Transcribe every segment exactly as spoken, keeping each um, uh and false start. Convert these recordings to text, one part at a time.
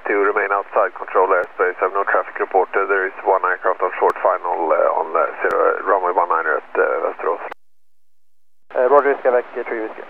two, remain outside control airspace. I have no traffic reported. There is one aircraft on short final uh, on uh, zero, runway one niner at uh, Västerås. Uh, Roger, ska väck, tre Whiskey.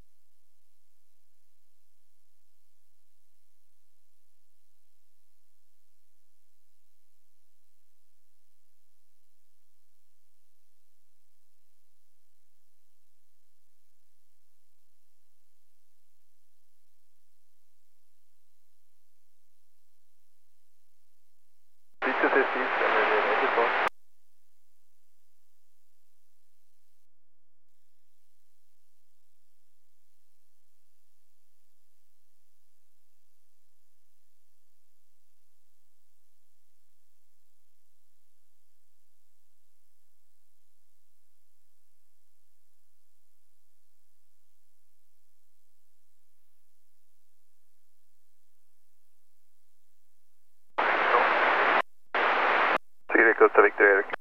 Costa Victor Erik.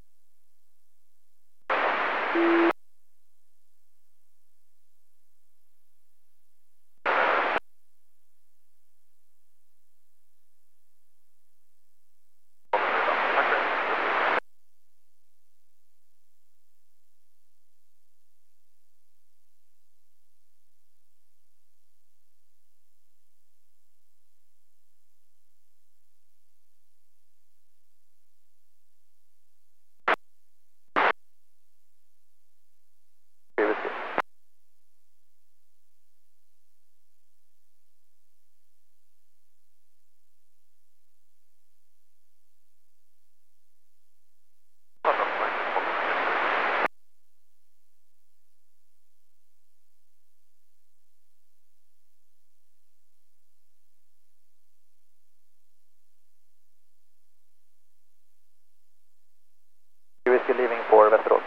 Whiskey leaving for Västerås.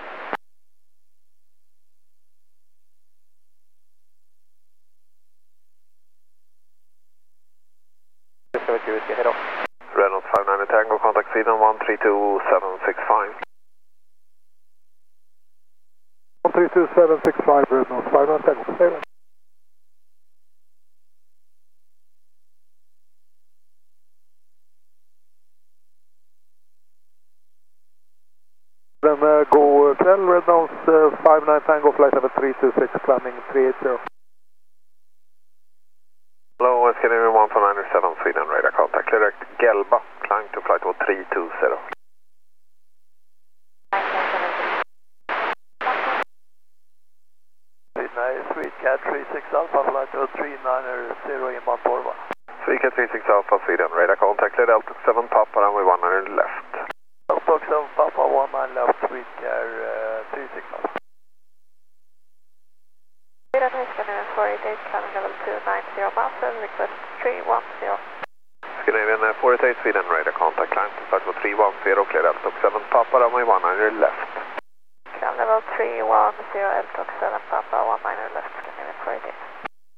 Whiskey, Whiskey, head off. Reynolds five nine Tango, contact Sweden one three two seven six five. one three two seven six five, Reynolds five nine Tango, seven. Then uh, go uh, tell Reynolds uh, five nine Tango, flight level three two six, climbing three eight zero. Hello, Scandinavian one four nine seven Sweden, radar contact, direct Gelba, climb to flight level three two zero. Nice, Sweetcat three six Alpha, flight level three nine zero, inbound four one. Sweetcat three six Alpha, Sweden, radar contact, clear Delta seven Papa, runway one nine left. Delta seven Papa, one nine left, Sweetcat uh, three six Alpha. Sweden, Scandinavian four eight eight, climbing level two nine zero, mountain, request three one zero. Scandinavian uh, four eight eight, Sweden, radar contact, climb to flight level three one zero, clear Delta seven Papa, runway one nine left. Climb level three one zero, Delta seven Papa, one nine left, Scandinavian four eight eight.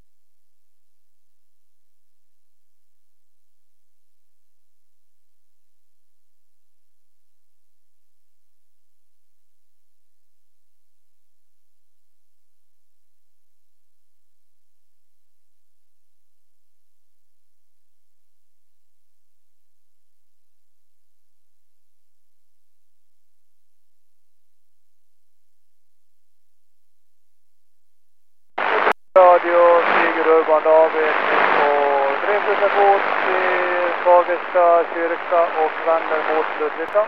Radio Sigurd Urban David på drivhuset mot Fagersta kyrka och vänder mot Ludvika.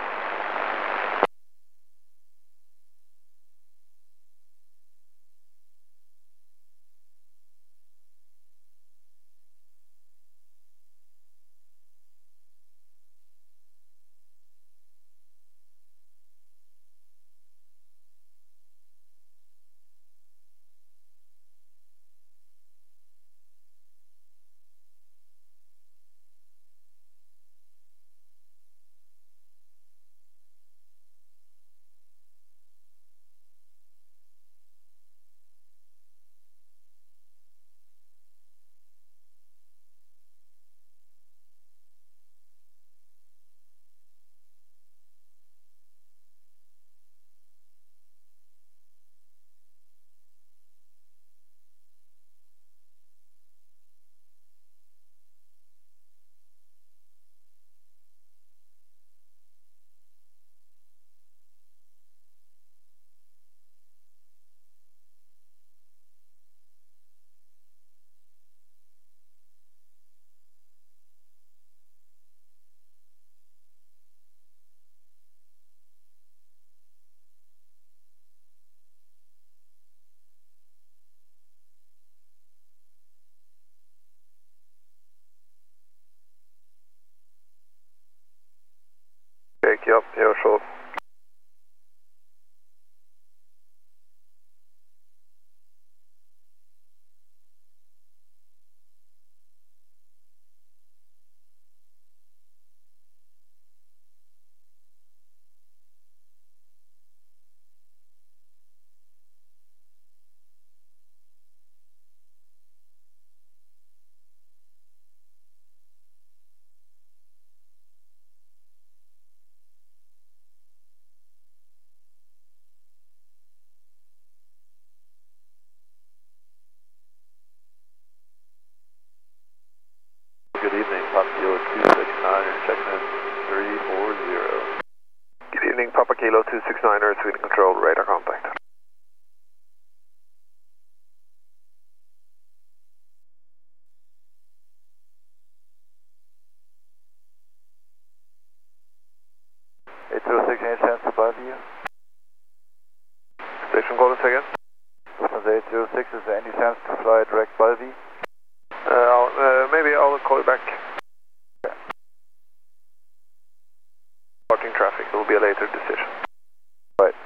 Control. Good evening, Papa Kilo two six nine, checking in three four zero. Good evening, Papa Kilo two six nine, Sweden Control, radar contact. eight zero six, any chance to Bellevue? Station calling again. eight zero six, is there any chance to fly direct Bellevue? Uh, I'll, uh, maybe I'll call you back. Okay. Parking traffic, it will be a later decision. Right.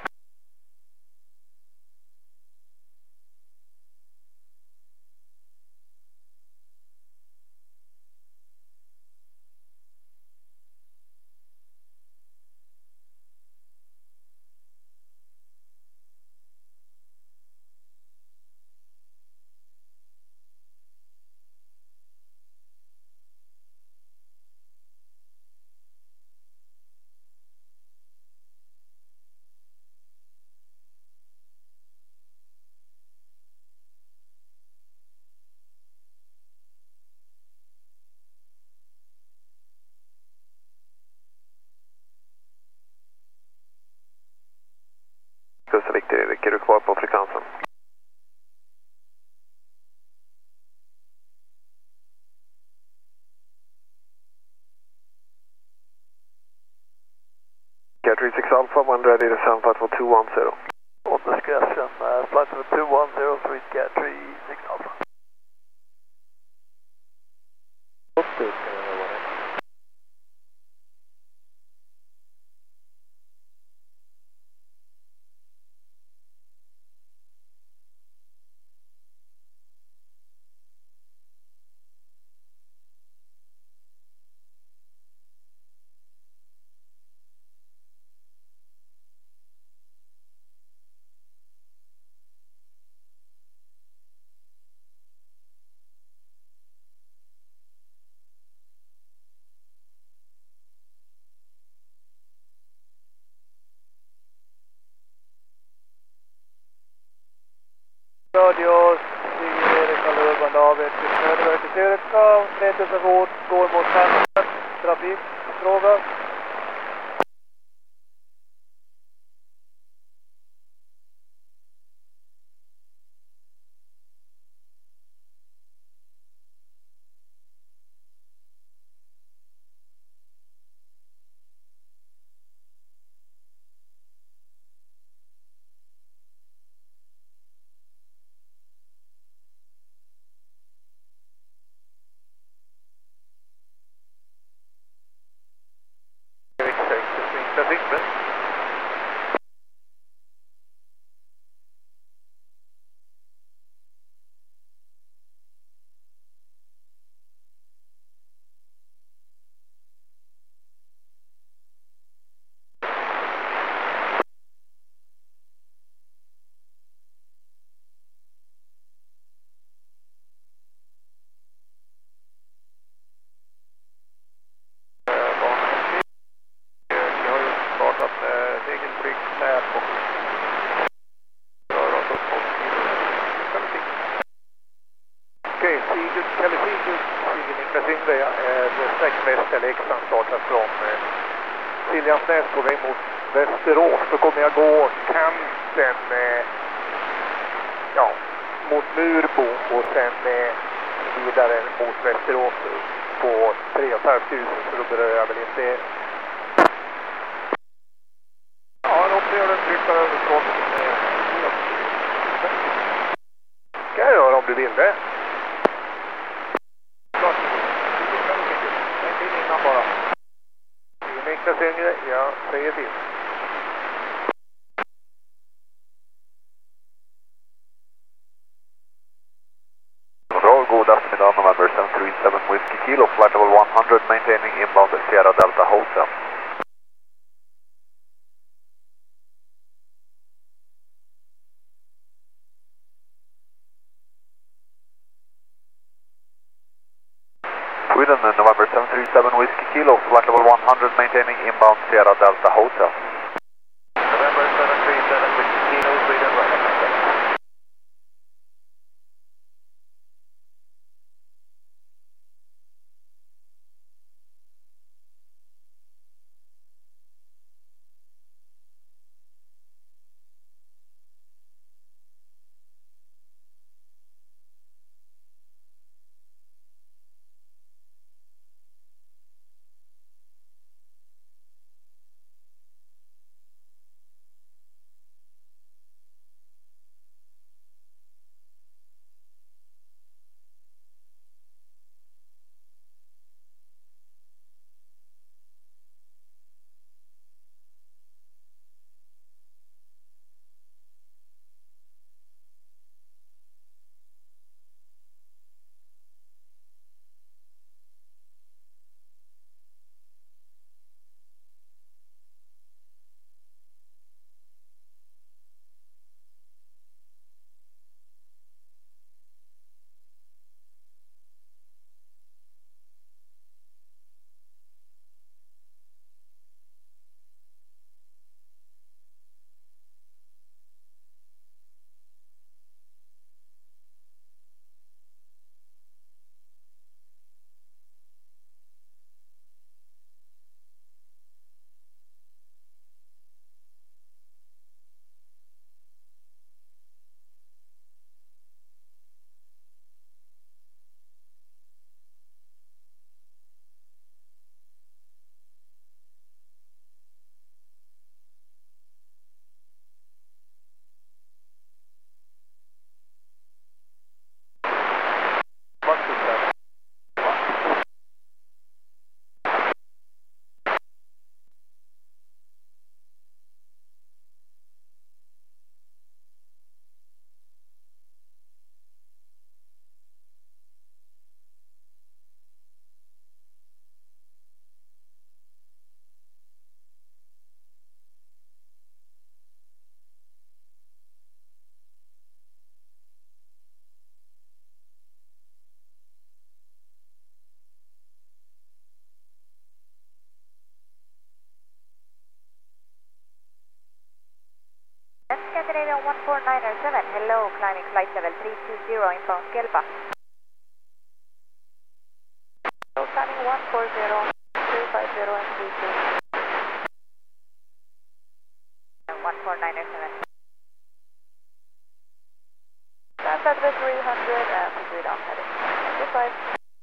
Select räcker du kvar på frekvensen? Cat three six Alpha, one ready to seven five four two one zero. On discretion, uh, flight for two one zero three, Cat three six Alpha. Radio, Sigrid Karl Urban David, Nödverket Syrka, tre tusen fot, går mot Sandberg, trafikfråga. Siljansnäs på väg mot Västerås, så kommer jag gå kanten eh, ja, mot Murbo och sen eh, vidare mot Västerås på tre och ett halvt tusen, så då berör jag väl inte. Ja, en opplevelse flyttar överskott. Ska jag göra om du vill det? Klart. Inte innan bara. Niklas Inge längre, jag säger till. Control, good afternoon, November seven three seven Whiskey Kilo, flight level one hundred, maintaining inbound Sierra Delta Hotel. Sweden, November seven three seven Whiskey Kilo, flight level one hundred, maintaining inbound Sierra Delta Hotel. November seven three seven Whiskey Kilo, Sweden, right up. Scandinavian one four nine seven, hello, climbing flight level three two zero, inbound Skelpa. Hello, climbing one four zero, three five zero and three two. one four nine seven. That's at the three hundred and three down heading. Goodbye.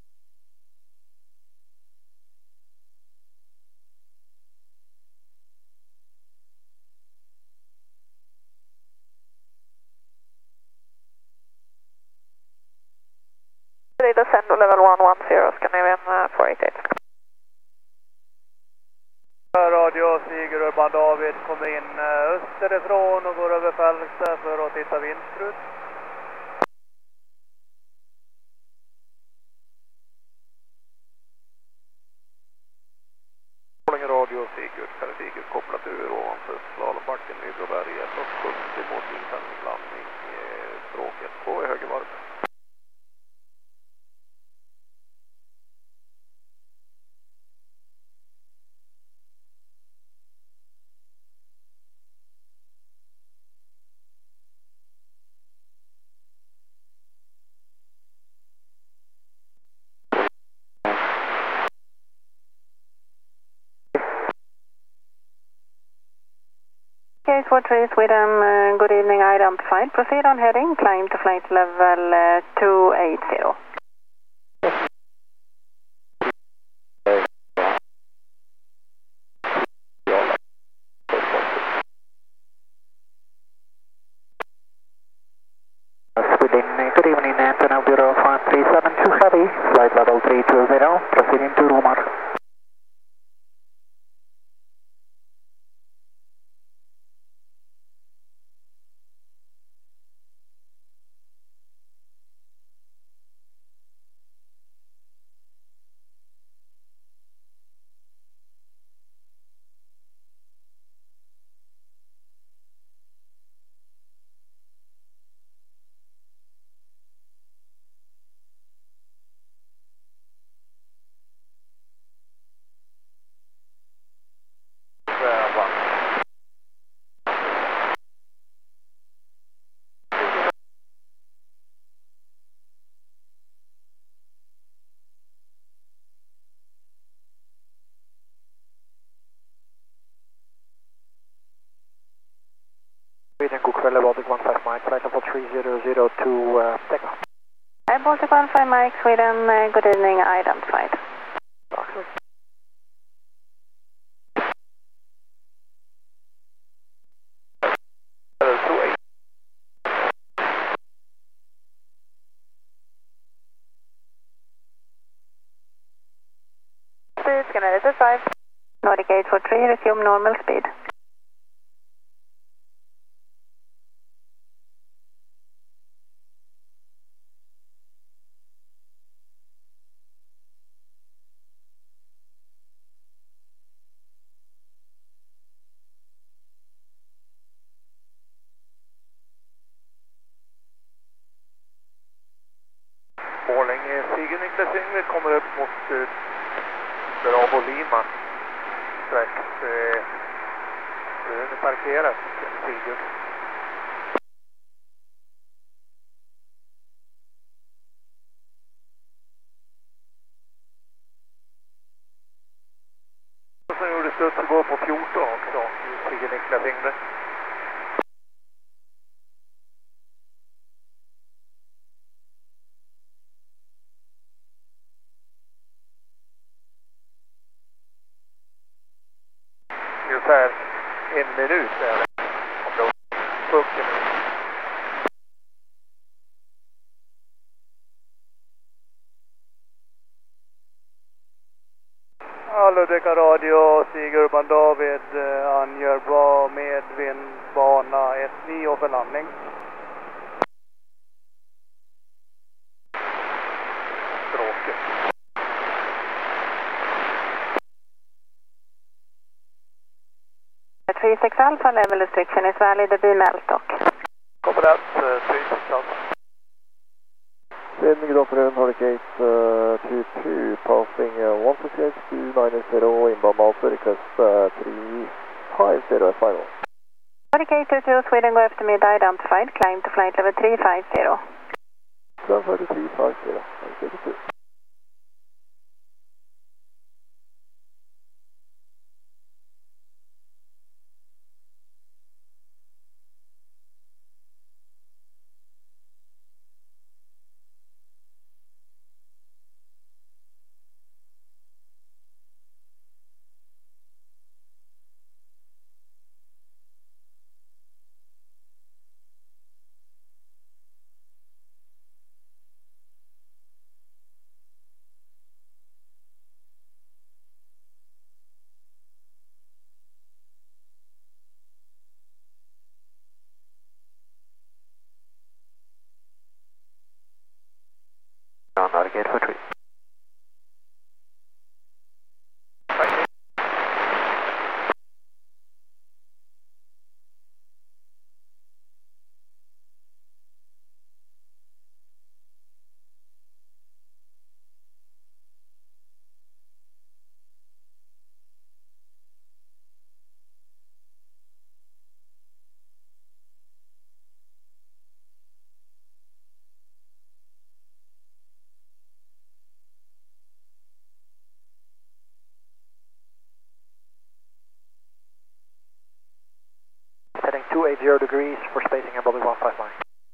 Descend to level one one zero, Scandinavian uh, four eight eight. Radio Sigurd Urban David kommer in österifrån och går över Fälgsta för att titta vinstrut. Radio Sigurd, Kalle Sigurd kopplat ur ovanför slalombacken Nybroberget och sjuttio mot insändning landning stråket på i högervarv. Okay, four three Sweden, uh, good evening, identified. Proceed on heading, climb to flight level uh, two eight zero. Sweden, good evening, Antonov Bureau five three seven two heavy, flight level three two zero, proceeding to Rumar. three zero zero to uh, takeoff. Air Baltic one five Mike, Sweden, uh, good evening, identified. Okay. Speed, Scanner five. Nordic eight four three, resume normal speed. Borlänge Sigurd Niklas Yngve kommer upp mot uh, Bravo Lima. Strax. Uh, nu är parkerat, Sigurd. Och sen gjorde studs att gå på fjorton också, Sigurd Niklas Yngve. Ungefär en minut är det. Om det pucken. Ludvika Radio, Sigurban David eh, angör bra medvind bana ett nio för landning. Stråket. three six Alpha, level restriction is valid, be Meltock. Kommer det uh, three six Alpha. Sydney Gotland, Nordic eight two two, passing uh, one six eight two nine zero, inbound Malta, request uh, three five zero final. Nordic eight two two, Sweden, go after mid identified, climb to flight level three five zero. seven five three five zero, Nordic eight two. Nordic eight four three. Heading two eighty degrees for spacing and Bobby one five nine.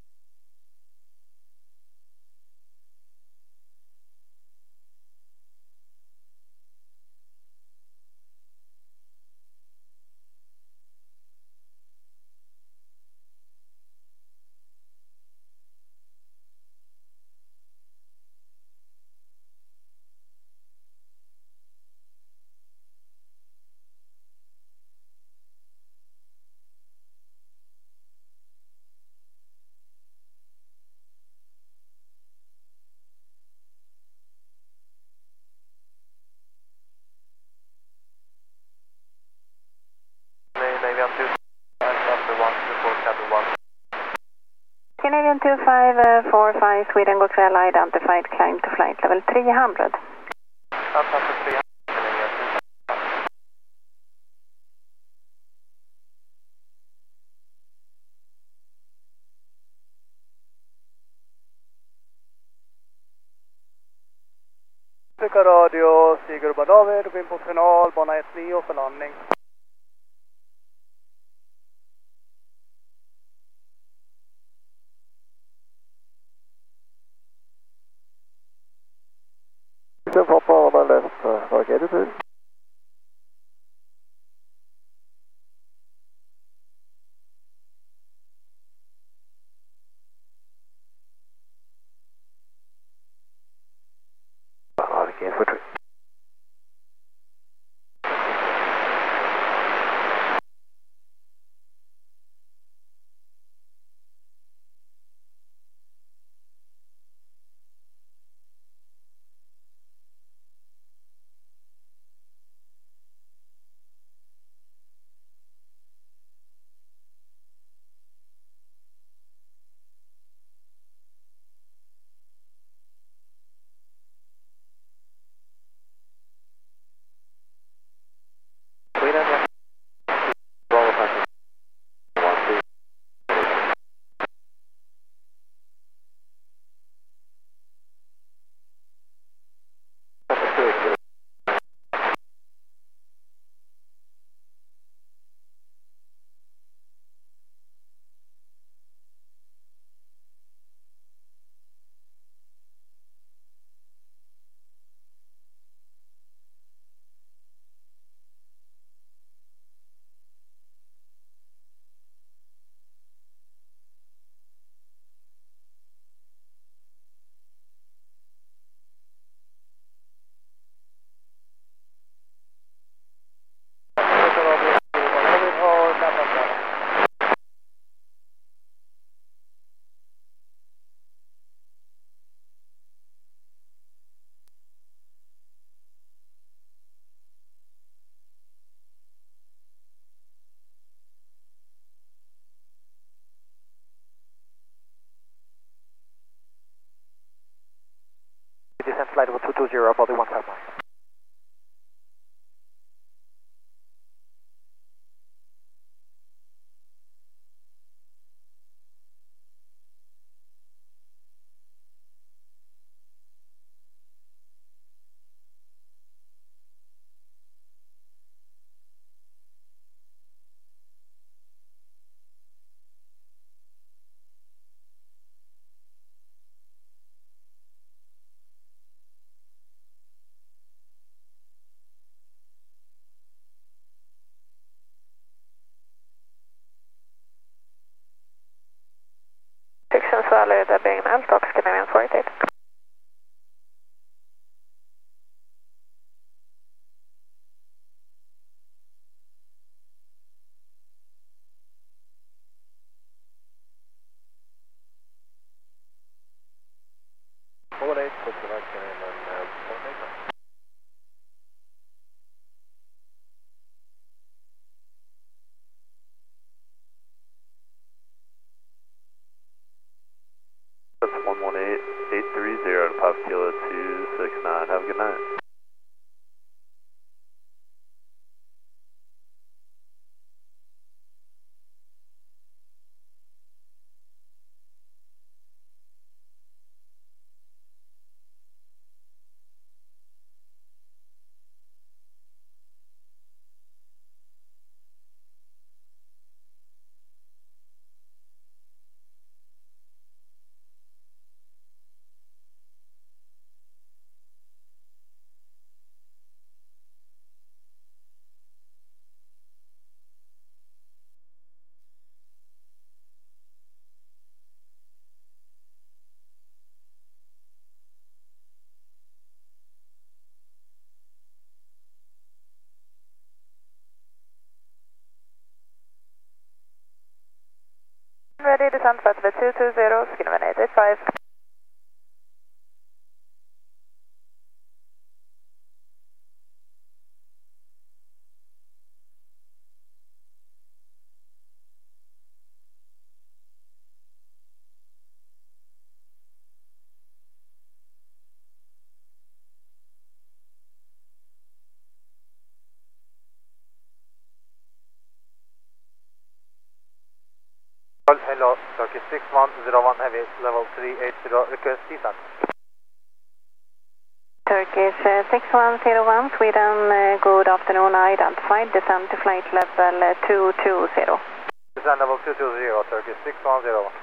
Canadian two five four five, Sweden, go trail identified, climb to flight level three hundred. Ludvika Radio, Sigurban David, vind på final, bana ett nio för landning. Sen Papa on my left, uh, okay, please. Okay, for three. Descent flight level two two zero, body one five nine. Sections valid being Altox, Canadian forty-eight. four eight, put the right in and uh, four eight. That's one one eight, eight three zero to Pop Kilo two six nine. Have a good night. Ready, descent flight level two two zero, skinny eight eight five. Hello, Turkey six one zero one Heavy, level three eight zero, request descent. Turkish uh, six one zero one, Sweden, uh, good afternoon, identified, descent to flight level uh, two two zero. Descent level two two zero, Turkey six one zero one.